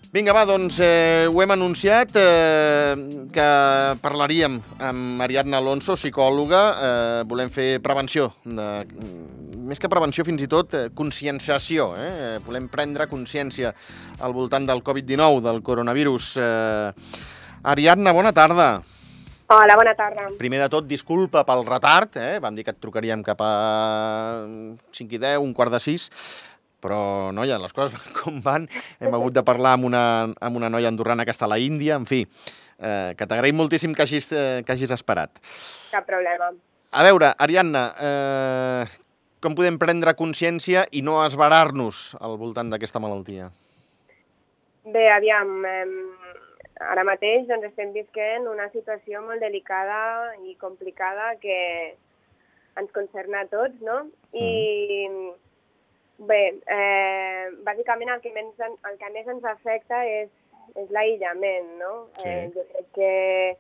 Vinga, va, doncs ho hem anunciat, que parlaríem amb Ariadna Alonso, psicòloga. Volem fer prevenció, més que prevenció, fins i tot conscienciació. Volem prendre consciència al voltant del Covid-19, del coronavirus. Ariadna, bona tarda. Hola, bona tarda. Primer de tot, disculpa pel retard. Vam dir que et trucaríem cap a 5:10, 5:45. Però, noia, les coses van com van. Hem hagut de parlar amb una noia andorrana que està a la Índia. En fi, que t'agraïm moltíssim que hagis esperat. Cap problema. A veure, Ariadna, com podem prendre consciència i no esverar-nos al voltant d'aquesta malaltia? Bé, aviam, ara mateix doncs, estem visquent una situació molt delicada i complicada que ens concerna a tots, no? I bé, bàsicament el que més ens afecta és l'aïllament, no? Sí. Jo crec que,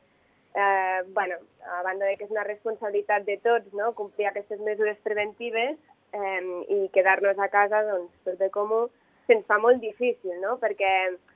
a banda de que és una responsabilitat de tots, no?, complir aquestes mesures preventives i quedar-nos a casa, doncs, tot de comú, se'ns fa molt difícil, no?, perquè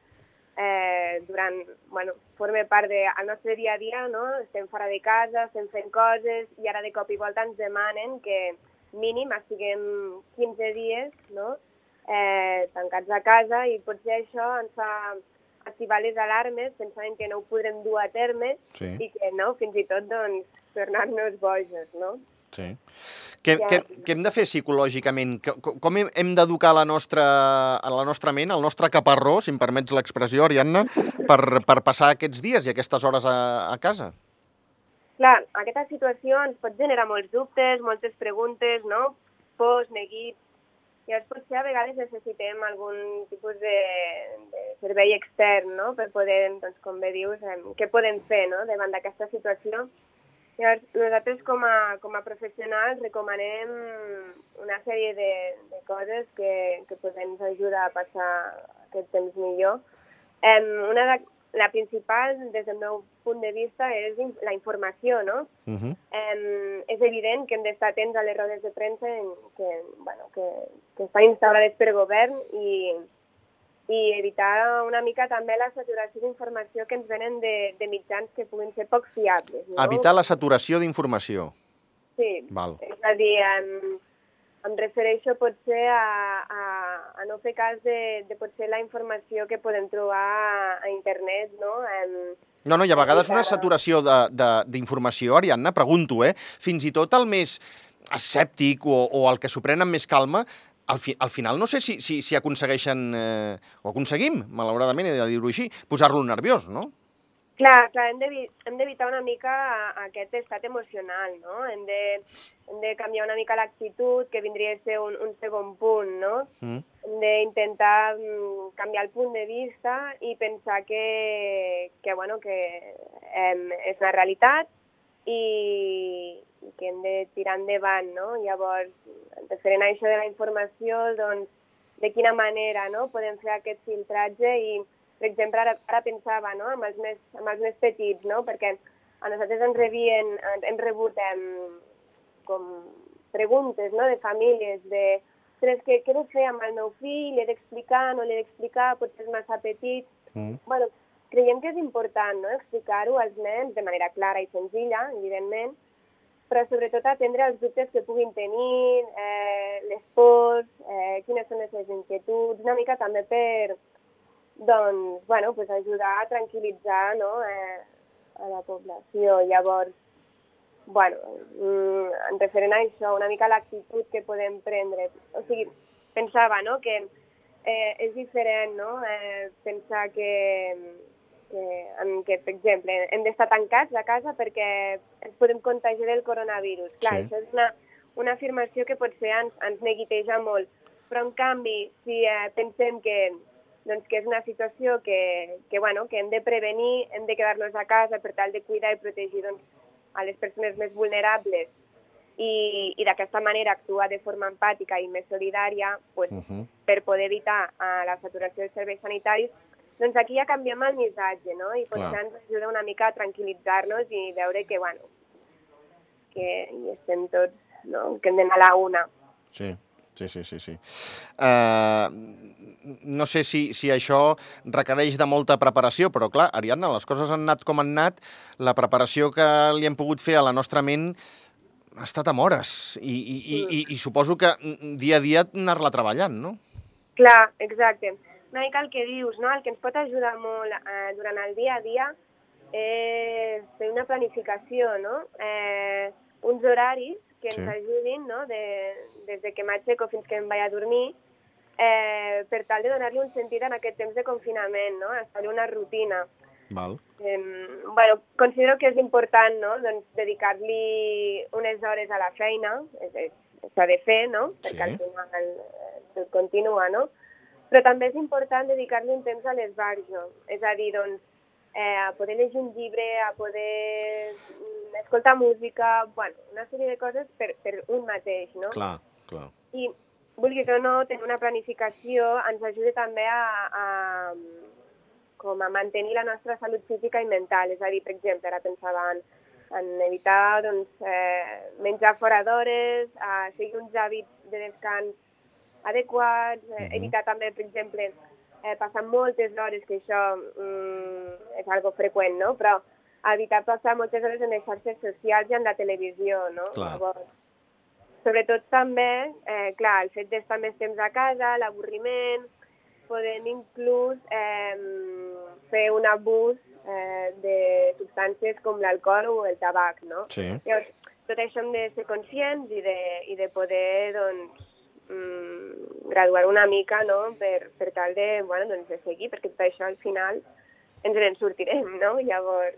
forma part del nostre dia a dia, no?, estem fora de casa, estem fent coses i ara de cop i volta ens demanen que mínim estiguem 15 dies, no?, tancats a casa, i potser això ens fa activar les alarmes pensant que no ho podrem dur a terme. Sí. I que no, fins i tot doncs, tornar-nos bojos, no? Sí. Què hem de fer psicològicament? Com hem d'educar la nostra ment, el nostre caparró, si em permets l'expressió, Ariadna, per passar aquests dies i aquestes hores a casa? Clar, aquesta situació ens pot generar molts dubtes, moltes preguntes, no?, pors, neguits. Llavors potser a vegades necessitem algun tipus de servei extern, no?, per poder, doncs, com bé dius, què podem fer, no?, davant d'aquesta situació. Llavors, nosaltres com a professionals recomanem una sèrie de coses que ens ajudar a passar aquest temps millor. La principal, des del meu punt de vista, és la informació, no? És evident que hem d'estar atents a les rodes de premsa que estan instaurades per govern i evitar una mica també la saturació d'informació que ens venen de mitjans que puguin ser poc fiables. No? Evitar la saturació d'informació. Sí, val. És a dir, em refereixo potser a no fer cas de potser la informació que podem trobar a internet, no? No, i a vegades una saturació d'informació, Ariadna, pregunto, fins i tot el més escèptic o el que s'ho pren amb més calma, al final no sé si aconsegueixen, o aconseguim, malauradament, he de dir-ho així, posar-lo nerviós, no? Clar, hem d'evitar una mica aquest estat emocional, no? Hem de canviar una mica l'actitud, que vindria a ser un segon punt, no? Hem d'intentar canviar el punt de vista i pensar que és una realitat i que hem de tirar endavant, no? Llavors, referent a això de la informació, doncs, de quina manera, no?, podem fer aquest filtratge i, per exemple, ara pensava, no?, amb els més petits, no?, perquè a nosaltres hem rebut com preguntes, no?, de famílies, què he de fer amb el meu fill, l'he d'explicar, no l'he d'explicar, potser és massa petit. Bueno, creiem que és important, no?, explicar-ho als nens de manera clara i senzilla, evidentment, però sobretot atendre els dubtes que puguin tenir, les pors, quines són les seves inquietuds, una mica també per ajudar a tranquil·litzar, no?, a la població. Llavors, en referent a això, una mica l'actitud que podem prendre. O sigui, pensava, no?, que és diferent, no?, pensar que, per exemple, hem d'estar tancats a casa perquè ens podem contagiar del coronavirus. Clar, sí. Això és una afirmació que potser ens neguiteja molt. Però, en canvi, si pensem que és una situació que hem de prevenir, hem de quedar-nos a casa per tal de cuidar i protegir a les persones més vulnerables i d'aquesta manera actuar de forma empàtica i més solidària per poder evitar la saturació dels serveis sanitaris, doncs aquí ja canviem el missatge, no? I potser ens ajuda una mica a tranquil·litzar-nos i veure que hi estem tots, no?, que hem d'anar a la una. Sí. Sí. No sé si això requereix de molta preparació, però clar, Ariadna, les coses han anat com han anat, la preparació que li hem pogut fer a la nostra ment ha estat amb hores i suposo que dia a dia anar-la treballant, no? Clar, exacte. Una mica el que dius, no? El que ens pot ajudar molt durant el dia a dia és fer una planificació, no? Uns horaris que ens ajudin, no? Des que m'aixeco fins que em vaig a dormir, per tal de donar-li un sentit en aquest temps de confinament, no? Establir una rutina. Val. Bueno, considero que és important, no? Doncs dedicar-li unes hores a la feina, s'ha de fer, no? Perquè al final tot continua, no? Però també és important dedicar-li un temps a l'esbarjo, és a dir, doncs, a poder llegir un llibre, a poder escoltar música, bueno, una sèrie de coses per un mateix, no? Clar. I, vulguis o no, tenir una planificació ens ajuda també com a mantenir la nostra salut física i mental. És a dir, per exemple, ara pensava en evitar doncs, menjar fora d'hores, seguir uns hàbits de descans adequats, evitar també, per exemple, passar moltes hores, que això és algo freqüent, no? Però evitar passar moltes hores en les xarxes socials i en la televisió, no? Clar. Llavors, sobretot també, clar, el fet d'estar més temps a casa, l'avorriment, podem inclús fer un abús de substàncies com l'alcohol o el tabac, no? Sí. Llavors, tot això hem de ser conscients i de poder, doncs, graduar una mica, no?, per tal de, bueno, doncs, de seguir, perquè tot això al final ens en sortirem, no? Llavors,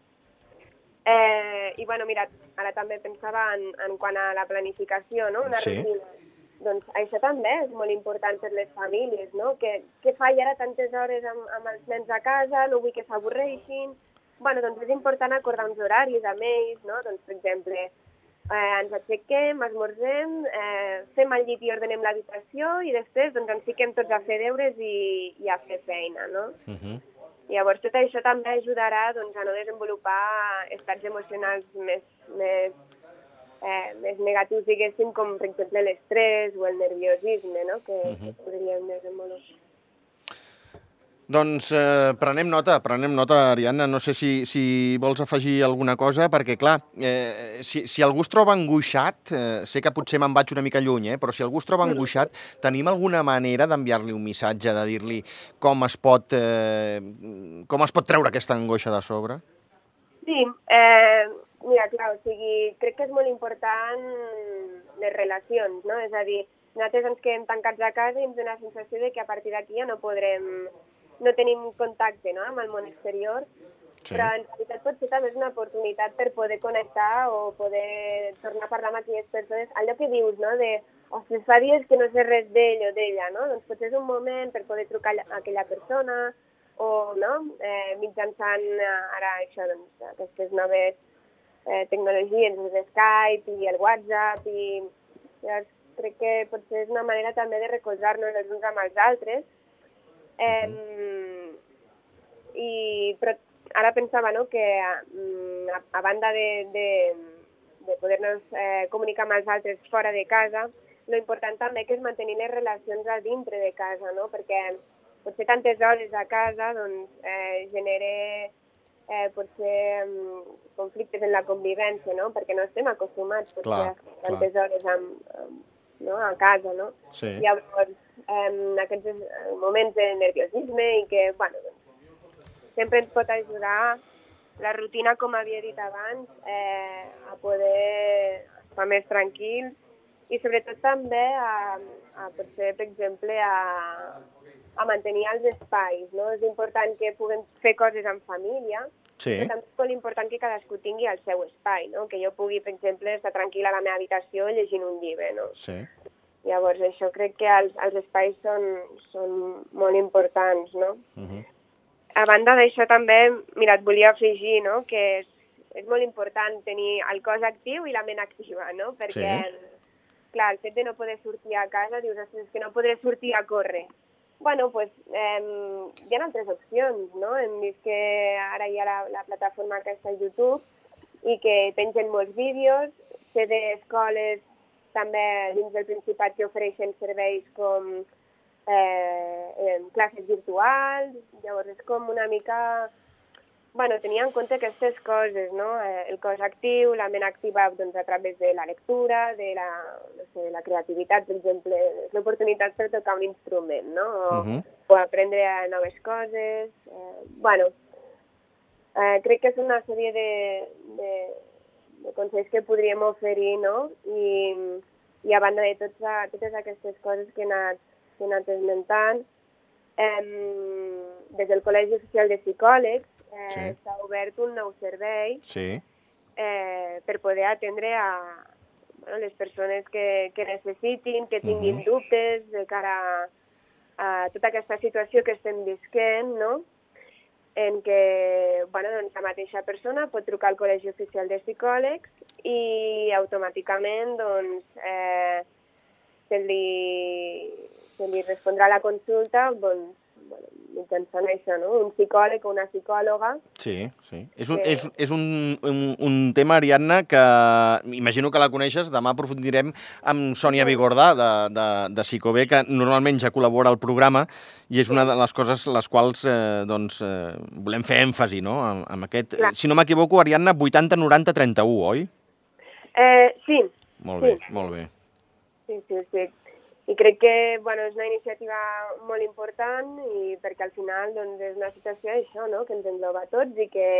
i bueno, mira, ara també pensava en quant a la planificació, no?, una rutina. Doncs això també és molt important per les famílies, no? Que faig ara tantes hores amb els nens a casa, no vull que s'avorreixin. Bueno, doncs és important acordar uns horaris amb ells, no? Doncs, per exemple, ens aixequem, esmorzem, fem el llit i ordenem l'habitació i després doncs, ens fiquem tots a fer deures i a fer feina, no? Llavors, tot això també ajudarà doncs, a no desenvolupar estats emocionals més negatius, diguéssim, com per exemple l'estrès o el nerviosisme, no?, que podríem desenvolupar. Doncs prenem nota, Ariadna. No sé si vols afegir alguna cosa, perquè, clar, si algú es troba angoixat, sé que potser me'n vaig una mica lluny, però si algú es troba angoixat, tenim alguna manera d'enviar-li un missatge, de dir-li com es pot treure aquesta angoixa de sobre? Sí, mira, clar, o sigui, crec que és molt important les relacions, no? És a dir, nosaltres ens quedem tancats a casa i ens dona la sensació de que a partir d'aquí ja no tenim contacte, no?, amb el món exterior, però en realitat potser també és una oportunitat per poder connectar o poder tornar a parlar amb aquelles persones. Allò que dius, no?, de ostres, fa dies que no sé res d'ell o d'ella, no? Doncs potser és un moment per poder trucar a aquella persona o, no?, mitjançant ara això, doncs, aquestes noves tecnologies, l'Skype i el WhatsApp, i llavors crec que potser és una manera també de recolzar-nos els uns amb els altres. Però ara pensava, no?, que a banda de poder-nos comunicar amb els altres fora de casa, lo important també que és mantenir les relacions a dintre de casa, no?, perquè potser tantes hores a casa doncs, genera potser conflictes en la convivència, no?, perquè no estem acostumats potser a tantes hores a casa, no? Sí. Llavors, aquests moments de nerviosisme i que, bueno, doncs, sempre ens pot ajudar la rutina, com havia dit abans, a poder estar més tranquils i sobretot també a potser, per exemple, a mantenir els espais, no? És important que puguem fer coses en família, però també és molt important que cadascú tingui el seu espai, no? Que jo pugui, per exemple, estar tranquil·la a la meva habitació llegint un llibre, no? Sí. Llavors, això crec que els espais són molt importants, no? A banda d'això també, mira, et volia afegir, no?, que és molt important tenir el cos actiu i la ment activa, no? Perquè, clar, el fet de no poder sortir a casa, dius, és que no podré sortir a córrer. Bueno, doncs hi ha altres opcions, no? Hem vist que ara hi ha la plataforma aquesta YouTube i que pengen molts vídeos, sé d'escoles també dins del Principat que ofereixen serveis com classes virtuals, llavors és com una mica... Bueno, tenia en compte aquestes coses, no? El cos actiu, la ment activa doncs, a través de la lectura, de la creativitat, per exemple, l'oportunitat per tocar un instrument, no? O aprendre noves coses. Bueno, crec que és una sèrie de consells que podríem oferir, no? I a banda de totes aquestes coses que he anat esmentant, des del Col·legi Oficial de Psicòlegs s'ha obert un nou servei per poder atendre a les persones que necessitin, que tinguin dubtes de cara a tota aquesta situació que estem visquent, no? En què doncs, la mateixa persona pot trucar al Col·legi Oficial de Psicòlegs i automàticament doncs, se li respondrà la consulta mitjançant això, no? Un psicòleg o una psicòloga. Sí. És un tema, Ariadna, que imagino que la coneixes. Demà aprofundirem amb Sònia Vigordà, de Psicobé, que normalment ja col·labora al programa, i és una de les coses les quals volem fer èmfasi, no? Amb aquest, si no m'equivoco, Ariadna, 80 90 31, oi? Sí. Molt bé. Sí. I crec que és una iniciativa molt important i perquè al final doncs, és una situació això, no? Que ens engloba a tots i que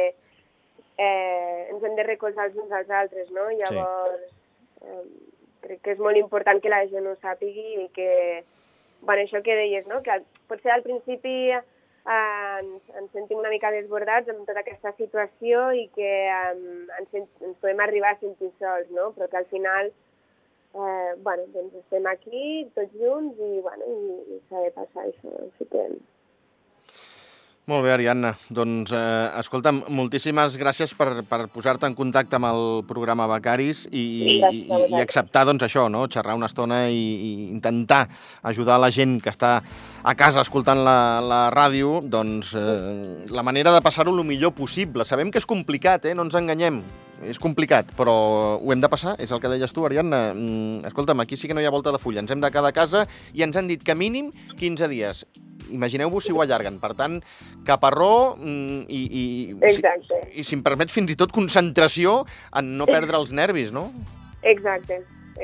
ens hem de recolzar els uns als altres, no? Llavors, crec que és molt important que la gent ho sàpigui i que, això que deies, no? Que potser al principi ens sentim una mica desbordats amb tota aquesta situació i que ens podem arribar a sentir sols, no? Però que al final doncs estem aquí tots junts i s'ha de passar això. Així que... Molt bé, Ariadna. Doncs, escolta'm, moltíssimes gràcies per posar-te en contacte amb el programa Becaris i acceptar, doncs, això, no? Xerrar una estona i intentar ajudar la gent que està a casa escoltant la ràdio, doncs, la manera de passar-ho el millor possible. Sabem que és complicat, no ens enganyem. És complicat, però ho hem de passar, és el que deies tu, Ariadna. Escolta'm, aquí sí que no hi ha volta de fulla. Ens hem de quedar a casa i ens han dit que mínim 15 dies. Imagineu-vos si ho allarguen. Per tant, caparró i si em permets, fins i tot concentració en no perdre els nervis, no? Exacte.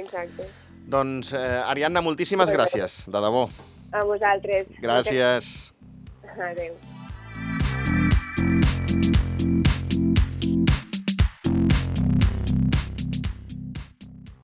Doncs, Ariadna, moltíssimes gràcies, de debò. A vosaltres. Gràcies. Adéu.